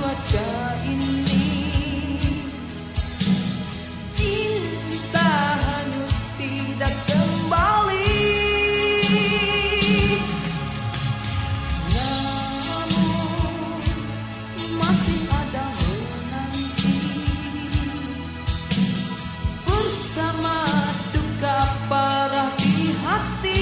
cuaca ini. Cinta hanyut tidak kembali, namun masih ada menanti. Bersama duka parah di hati,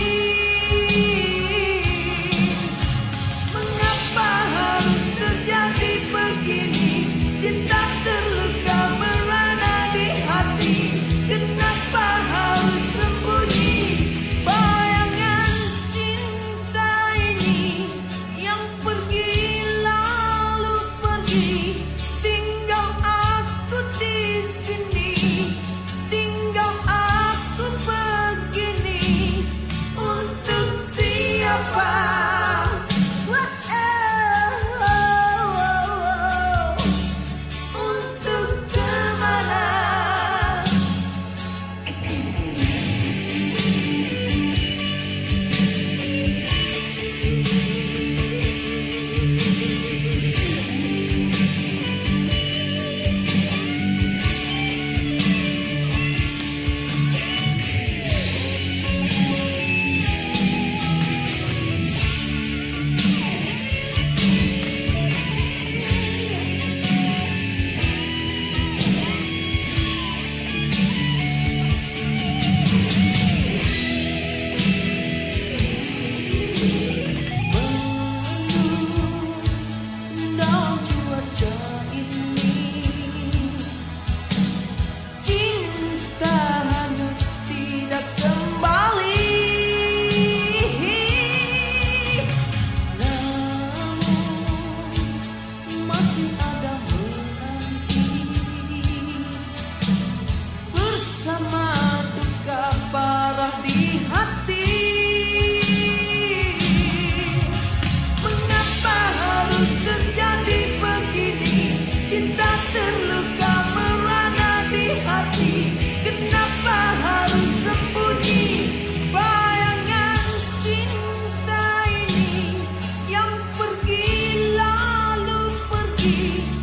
mengapa harus terjadi begini? Cinta terluka merana di hati, kenapa harus sembunyi? Bayangan cinta ini yang pergi lalu pergi, tinggal aku di sini, tinggal aku begini. Untuk siapa? Untuk kemana? Dalam cuaca ini, cinta hanyut tidak kembali, namun masih ada menanti. Bersama duka parah di hati, mengapa harus terjadi begini? Cinta terluka merana di hati, kenapa harus sembunyi? Bayangan cinta ini yang pergi lalu pergi,